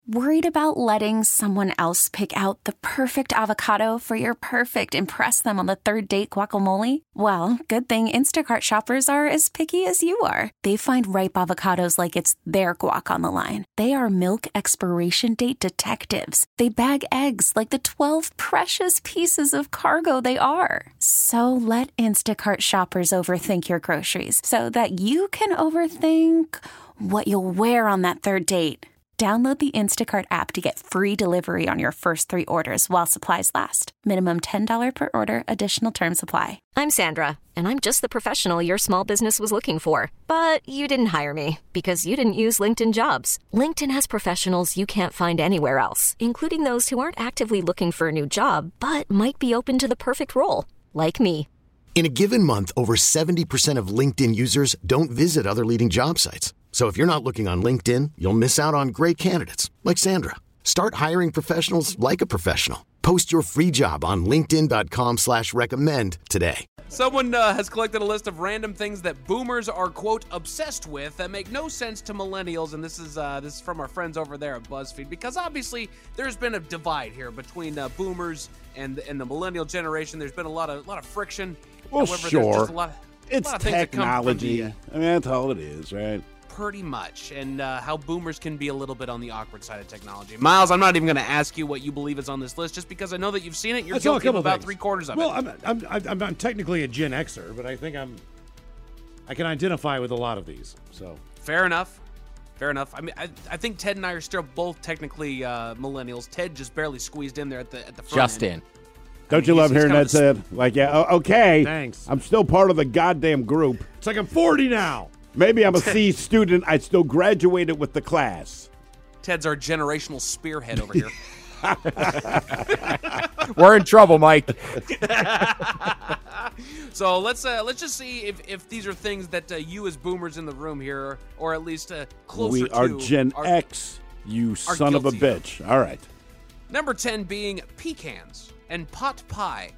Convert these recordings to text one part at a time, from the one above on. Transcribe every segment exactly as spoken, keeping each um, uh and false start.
Worried about letting someone else pick out the perfect avocado for your perfect impress them on the third date guacamole? Well, good thing Instacart shoppers are as picky as you are. They find ripe avocados like it's their guac on the line. They are milk expiration date detectives. They bag eggs like the twelve precious pieces of cargo they are. So let Instacart shoppers overthink your groceries so that you can overthink what you'll wear on that third date. Download the Instacart app to get free delivery on your first three orders while supplies last. Minimum ten dollars per order. Additional terms apply. I'm Sandra, and I'm just the professional your small business was looking for. But you didn't hire me because you didn't use LinkedIn Jobs. LinkedIn has professionals you can't find anywhere else, including those who aren't actively looking for a new job, but might be open to the perfect role, like me. In a given month, over seventy percent of LinkedIn users don't visit other leading job sites. So if you're not looking on LinkedIn, you'll miss out on great candidates like Sandra. Start hiring professionals like a professional. Post your free job on linkedin dot com slash recommend today. Someone uh, has collected a list of random things that boomers are, quote, obsessed with that make no sense to millennials. And this is uh, this is from our friends over there at BuzzFeed, because obviously there's been a divide here between uh, boomers and, and the millennial generation. There's been a lot of lot of friction. Well, However, sure. there's just a lot of, it's a lot of things that come from technology. the, uh, I mean, that's all it is, right? Pretty much, and uh, how boomers can be a little bit on the awkward side of technology. Miles, I'm not even going to ask you what you believe is on this list, just because I know that you've seen it. You're I saw a guilty of couple about things. three quarters of well, it. Well, I'm, I'm, I'm, I'm technically a Gen Xer, but I think I'm, I can identify with a lot of these. So fair enough, fair enough. I mean, I, I think Ted and I are still both technically uh, millennials. Ted just barely squeezed in there at the at the front Just end. in. Don't I you mean, love he's- hearing he's that kind of said? Like, yeah, o- okay. Thanks. I'm still part of the goddamn group. it's like I'm forty now. Maybe I'm a C student. I still graduated with the class. Ted's our generational spearhead over here. We're in trouble, Mike. So let's uh, let's just see if, if these are things that uh, you as boomers in the room here, or at least uh, closer We to, are Gen are- X, you are son of a guilty of. bitch. All right. Number ten being pecans and pot pie.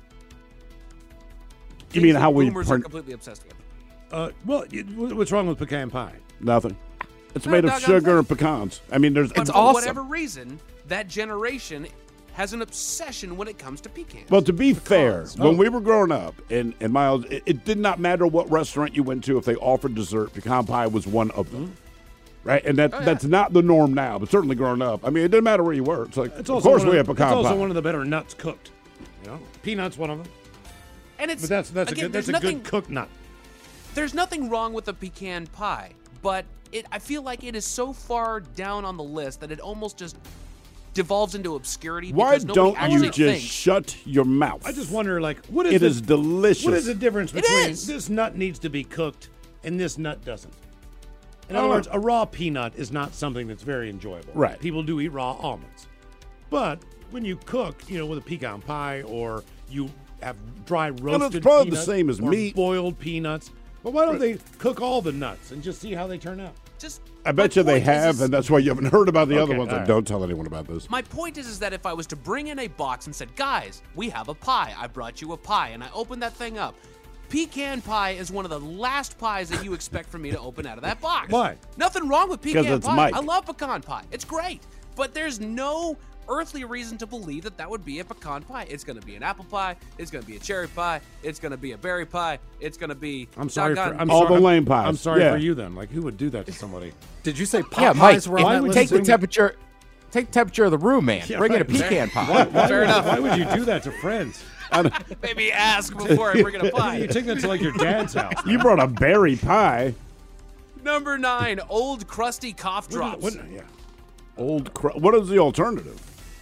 You Things mean that how we boomers pron- are completely obsessed with. Uh, well, y- what's wrong with pecan pie? Nothing. It's No, made of doggone sugar thing. and pecans. I mean, there's. But It's for awesome. whatever reason, that generation has an obsession when it comes to pecans. Well, to be fair, Pecans. when Oh. we were growing up, and, and Miles, it, it did not matter what restaurant you went to. If they offered dessert, pecan pie was one of them. Right? And that, Oh, yeah. that's not the norm now, but certainly growing up. I mean, it didn't matter where you were. It's like, It's of also course one we of, have pecan It's also pie. one of the better nuts cooked. You know, peanuts one of them. and it's But that's that's again, a good that's a there's nothing, good cooked nut. There's nothing wrong with a pecan pie, but it I feel like it is so far down on the list that it almost just devolves into obscurity. Why because nobody don't you actually just thinks, shut your mouth? I just wonder, like, what is It the- is delicious. What is the difference It between is. this nut needs to be cooked and this nut doesn't? In I other don't words, know. a raw peanut is not something that's very enjoyable. Right. People do eat raw almonds. But when you cook, you know, with a pecan pie or you have dry roasted probably the peanuts same as or meat. boiled peanuts. But why don't they cook all the nuts and just see how they turn out? Just I bet my you they point is- have, is- and that's why you haven't heard about the other Okay, ones. all Like, right. don't tell anyone about this. My point is, is that if I was to bring in a box and said, guys, we have a pie, I brought you a pie, and I opened that thing up, pecan pie is one of the last pies that you expect for me to open out of that box. Why? Nothing wrong with pecan it's pie. Mike. I love pecan pie. It's great. But there's no earthly reason to believe that that would be a pecan pie. It's going to be an apple pie. It's going to be a cherry pie. It's going to be a berry pie. It's going to be I'm sorry for doggone- I'm All sorry, the lame pies. I'm sorry Yeah. for you then. Like, who would do that to somebody? Did you say pot Yeah, Mike, pies were on why that would list? take the Bring- temperature. Take the temperature of the room, man. Yeah, Bring in a right. pecan pie. Why, why Fair would, enough. Why would you do that to friends? Maybe ask before I bring in a You pie. take that to like your dad's house. You brought a berry pie. Number nine, old crusty cough drops. What- what- yeah. Old. Cr- what is the alternative?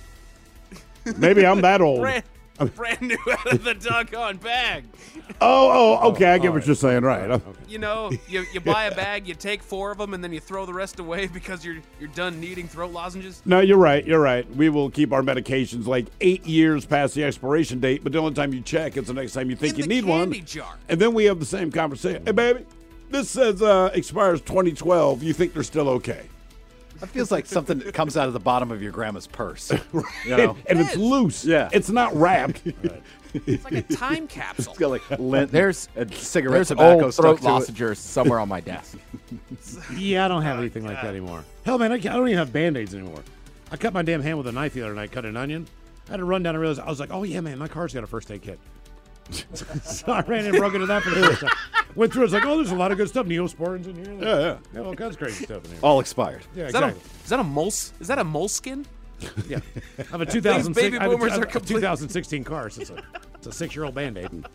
Maybe I'm that old. Brand, brand new out of the doggone bag. Oh, oh, okay. I get all what right. you're saying. Right. You know, you, you buy a bag, you take four of them, and then you throw the rest away because you're you're done needing throat lozenges. No, you're right. You're right. We will keep our medications like eight years past the expiration date, but the only time you check is the next time you think In you the need one. candy jar. And then we have the same conversation. Hey, baby, this says uh, expires twenty twelve. You think they're still okay? That feels like something that comes out of the bottom of your grandma's purse. You know? And It it's is. loose. Yeah. It's not wrapped. It's like a time capsule. It's got like lint There's and cigarette there's tobacco old stuck throat to it. lozenges somewhere on my desk. Yeah, I don't have anything like that anymore. Hell, man, I, can't, I don't even have Band-Aids anymore. I cut my damn hand with a knife the other night, cut an onion. I had to run down and realize, I was like, oh, yeah, man, my car's got a first aid kit. So I ran in and broke into that for the first time. Went through, I was like, oh, there's a lot of good stuff. Neosporins in here. Yeah, yeah. Yeah, all kinds of crazy stuff in here. All expired. Yeah, Is that, exactly. a, is that a moles? Is that a moleskin? Yeah. I have a two thousand six, baby I have a, boomers I have are a complete- two thousand sixteen car. So it's a, it's a six-year-old Band-Aid.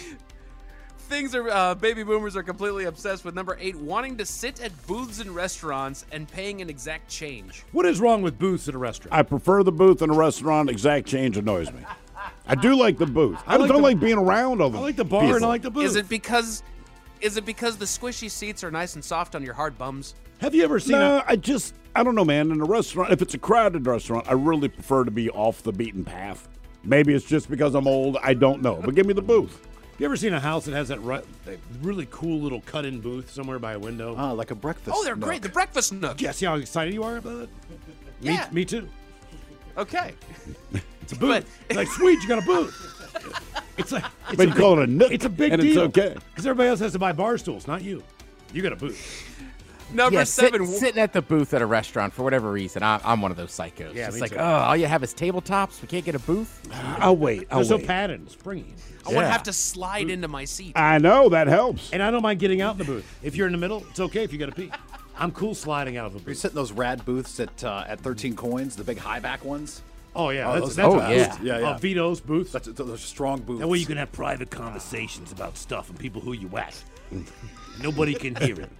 Things are uh, baby boomers are completely obsessed with number eight, wanting to sit at booths in restaurants and paying an exact change. What is wrong with booths at a restaurant? I prefer the booth in a restaurant. Exact change annoys me. I do like the booth. I, I like don't the- like being around all the I like the bar people. and I like the booth. Is it because is it because the squishy seats are nice and soft on your hard bums? Have you ever seen No, a... I just, I don't know, man. In a restaurant, if it's a crowded restaurant, I really prefer to be off the beaten path. Maybe it's just because I'm old. I don't know. But give me the booth. Have you ever seen a house that has that, ru- that really cool little cut-in booth somewhere by a window? Ah, like a breakfast. Oh, they're nook. great. The breakfast nook. Yeah, see how excited you are about it? Yeah. Me, me too. Okay. It's a booth. It's like, sweet, you got a booth. It's like, it's But a you call it a nook, It's a big and deal. it's okay. Because everybody else has to buy bar stools, not you. You got a booth. Number Yeah, sit- seven. sitting at the booth at a restaurant for whatever reason. I, I'm one of those psychos. Yeah, it's me like, too. oh, all you have is tabletops. We can't get a booth. I'll wait. I'll There's no wait. padding, springy. I want to Yeah. have to slide into my seat. I know that helps. And I don't mind getting out in the booth. If you're in the middle, it's okay if you got to pee. I'm cool sliding out of the You booth. sit in those rad booths at uh, at thirteen coins, the big high back ones. Oh, yeah. Oh, that's those- that's oh, a yeah. booth. Yeah, yeah. Uh, Vito's booth. That's those strong booths. That way you can have private conversations about stuff and people who you at. Nobody can hear it.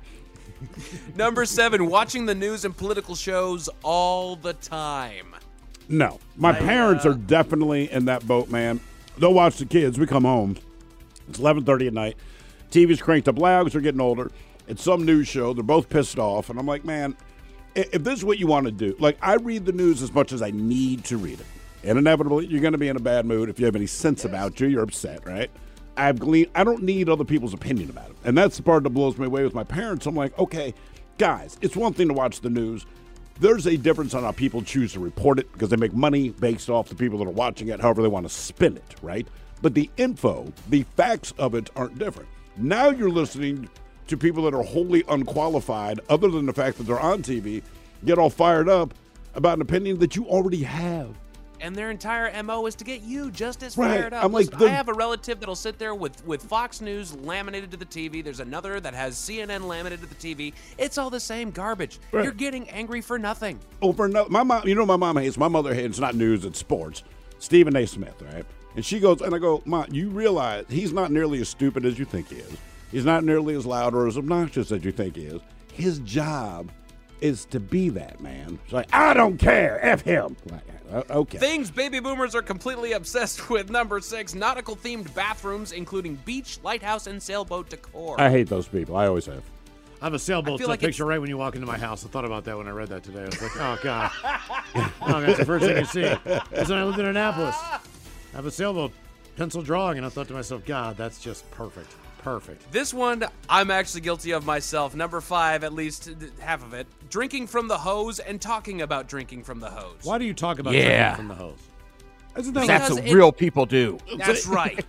Number seven, watching the news and political shows all the time. No. My parents are definitely in that boat, man. They'll watch the kids. We come home. It's eleven thirty at night. T V's cranked up loud because they're getting older. It's some news show. They're both pissed off. And I'm like, man, i- if this is what you want to do, like, I read the news as much as I need to read it. And inevitably, you're going to be in a bad mood. If you have any sense about you, you're upset, right? I've gleaned, I don't need other people's opinion about it. And that's the part that blows me away with my parents. I'm like, okay, guys, it's one thing to watch the news. There's a difference on how people choose to report it because they make money based off the people that are watching it, however they want to spin it, right? But the info, the facts of it aren't different. Now you're listening to people that are wholly unqualified, other than the fact that they're on T V, get all fired up about an opinion that you already have. And their entire M O is to get you just as Right. fired up. I'm like, Listen, the- I have a relative that'll sit there with, with Fox News laminated to the T V. There's another that has C N N laminated to the T V. It's all the same garbage. Right. You're getting angry for nothing. Over no, my mom, you know, my mom hates. My mother hates. It's not news. It's sports. Stephen A. Smith, right? And she goes, and I go, Mom, you realize he's not nearly as stupid as you think he is. He's not nearly as loud or as obnoxious as you think he is. His job is to be that man. She's like, I don't care. F him. Like, uh, okay. Things baby boomers are completely obsessed with. Number six, nautical themed bathrooms, including beach, lighthouse, and sailboat decor. I hate those people. I always have. I have a sailboat I feel like picture right when you walk into my house. I thought about that when I read that today. I was like, oh, God. Oh, that's the first thing you see. Because when I lived in Annapolis, I have a sailboat pencil drawing, and I thought to myself, God, that's just perfect. Perfect. This one, I'm actually guilty of myself. Number five, at least th- half of it, drinking from the hose and talking about drinking from the hose. Why do you talk about Yeah. drinking from the hose? Isn't that That's Because what it- real people do. That's right.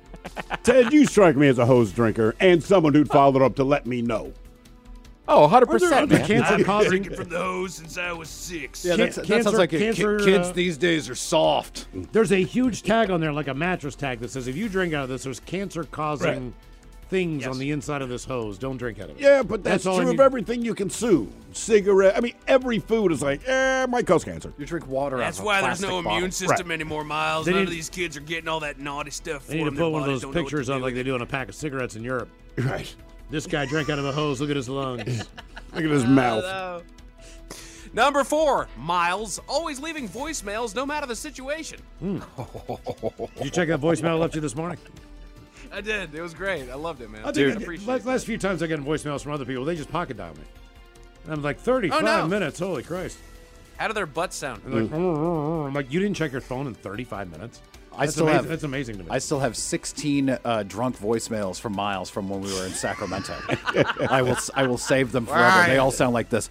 Ted, you strike me as a hose drinker and someone who'd followed up to let me know. Oh, one hundred Are there percent, other man. cancer causing? Drinking from the hose since I was six. Yeah, that's, that Cancer- sounds like a, ki- cancer, kids uh, these days are soft. There's a huge tag on there, like a mattress tag, that says if you drink out of this, there's cancer-causing Right. things Yes. on the inside of this hose. Don't drink out of it. Yeah, but that's, That's all I true of need. everything you consume. Cigarette. I mean, every food is like, eh, might cause cancer. You drink water That's out of a why there's no plastic bottle. immune system anymore, Miles. They None need- of these kids are getting all that naughty stuff They need to forming their put one of bodies, those don't know what pictures to on do like they with do on a pack of cigarettes in Europe. Right. This guy drank out of a hose. Look at his lungs. Look at his mouth. it. Number four, Miles, always leaving voicemails no matter the situation. Did you check that voicemail I left you this morning? I did. It was great. I loved it, man. I Dude, think appreciate last, it. last few times I get voicemails from other people, they just pocket dial me. And I'm like, thirty-five Oh, no. minutes. Holy Christ. How do their butts sound? I'm like, I'm like, you didn't check your phone in thirty-five minutes? I That's still amazing. have. That's amazing to me. I still have sixteen uh, drunk voicemails from Miles from when we were in Sacramento. I will. I will save them forever. They all sound like this.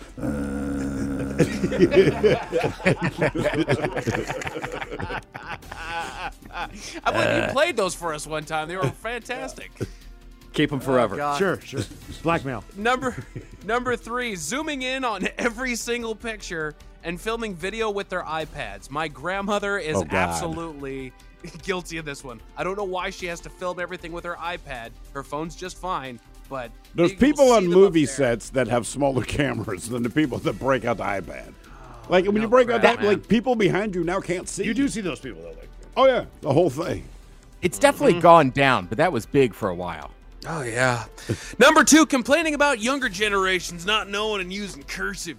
I believe you played those for us one time. They were fantastic. Keep them forever. God. Sure, sure. Blackmail. Number number three, zooming in on every single picture and filming video with their iPads. My grandmother is Oh, God. absolutely guilty of this one. I don't know why she has to film everything with her iPad. Her phone's just fine, but There's you will people see on them movie up there. sets that have smaller cameras than the people that break out the iPad. Like when no you break out crap, that, man. like people behind you now can't see. You do see those people, though. Like, Oh yeah, the whole thing. It's definitely Mm-hmm. gone down, but that was big for a while. Oh, yeah. Number two, complaining about younger generations not knowing and using cursive.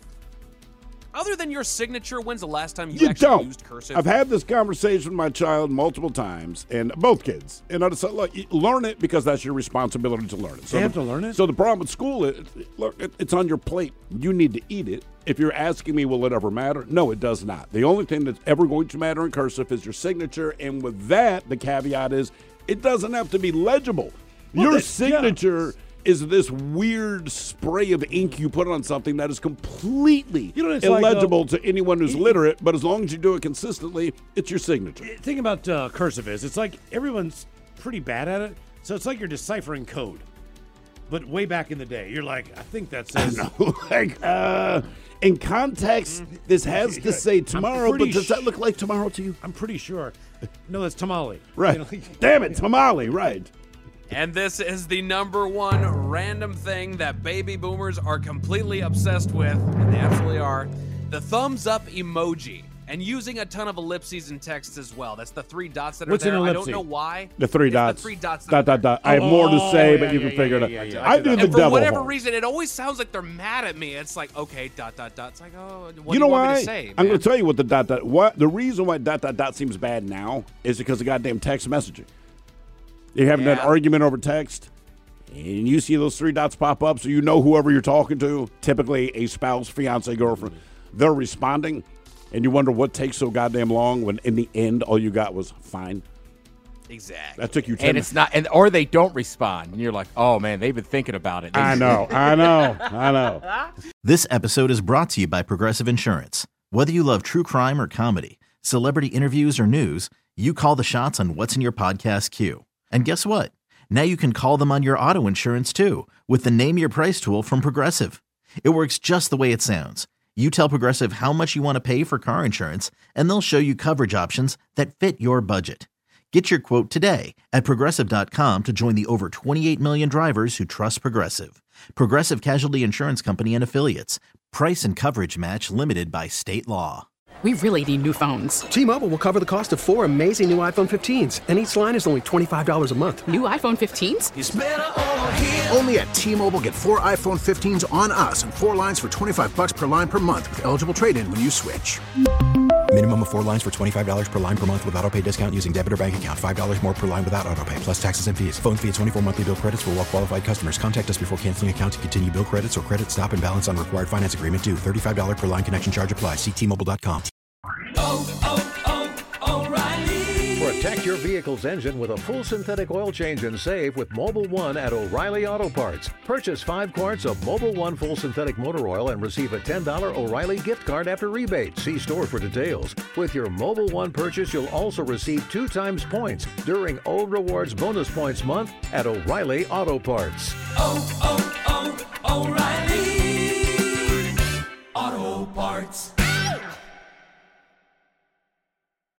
Other than your signature, when's the last time you, You actually don't. used cursive? I've had this conversation with my child multiple times, and both kids. And I just said, look, you learn it because that's your responsibility to learn it. So They have the- to learn it? So the problem with school is, look, it, it's on your plate. You need to eat it. If you're asking me, will it ever matter? No, it does not. The only thing that's ever going to matter in cursive is your signature, and with that, the caveat is it doesn't have to be legible. Well, your that- signature is this weird spray of ink you put on something that is completely You know what it's like, illegible though? to anyone who's literate, but as long as you do it consistently, it's your signature. The thing about uh, cursive is it's like everyone's pretty bad at it, so it's like you're deciphering code. But way back in the day, you're like, I think that says. like, uh, in context, this has to say tomorrow, but pretty does that sh- look like tomorrow to you? I'm pretty sure. No, that's tamale. Right. You know, like- Damn it, tamale, right. And this is the number one random thing that baby boomers are completely obsessed with, and they absolutely are, the thumbs up emoji. And using a ton of ellipses in text as well. That's the three dots that are What's an there. I don't ellipse? know why. The three It's dots. The three dots. That Dot, are dot, there. dot. I have more to Oh, say, yeah, but you yeah, can yeah, figure yeah, it out. yeah, yeah. I I do do the that. And for devil whatever horn. reason, it always sounds like they're mad at me. It's like, okay, dot, dot, dot. It's like, oh, what You do know you want why? me to say, I'm man? going to tell you what the dot dot. What the reason why dot dot dot seems bad now is because of goddamn text messaging. You're having Yeah. that argument over text, and you see those three dots pop up, so you know whoever you're talking to, typically a spouse, fiance, girlfriend, they're responding, and you wonder what takes so goddamn long when in the end all you got was fine. Exactly. That took you ten And it's not, and or they don't respond, and you're like, oh man, they've been thinking about it. I know, I know, I know. This episode is brought to you by Progressive Insurance. Whether you love true crime or comedy, celebrity interviews or news, you call the shots on what's in your podcast queue. And guess what? Now you can call them on your auto insurance too with the Name Your Price tool from Progressive. It works just the way it sounds. You tell Progressive how much you want to pay for car insurance, and they'll show you coverage options that fit your budget. Get your quote today at Progressive dot com to join the over twenty-eight million drivers who trust Progressive. Progressive Casualty Insurance Company and Affiliates. Price and coverage match limited by state law. We really need new phones. T-Mobile will cover the cost of four amazing new iPhone fifteens, and each line is only twenty-five dollars a month. New iPhone fifteens? It's better over here. Only at T-Mobile, get four iPhone fifteens on us and four lines for twenty-five bucks per line per month with eligible trade-in when you switch. Minimum of four lines for twenty-five dollars per line per month with autopay discount using debit or bank account. five dollars more per line without autopay, plus taxes and fees. Phone fee at twenty-four monthly bill credits for well-qualified customers. Contact us before canceling account to continue bill credits or credit stop and balance on required finance agreement due. thirty-five dollars per line connection charge applies. See T Mobile dot com. Protect your vehicle's engine with a full synthetic oil change and save with Mobile One at O'Reilly Auto Parts. Purchase five quarts of Mobile One full synthetic motor oil and receive a ten dollars O'Reilly gift card after rebate. See store for details. With your Mobile One purchase, you'll also receive two times points during O Rewards Bonus Points Month at O'Reilly Auto Parts. Oh, oh, oh, O'Reilly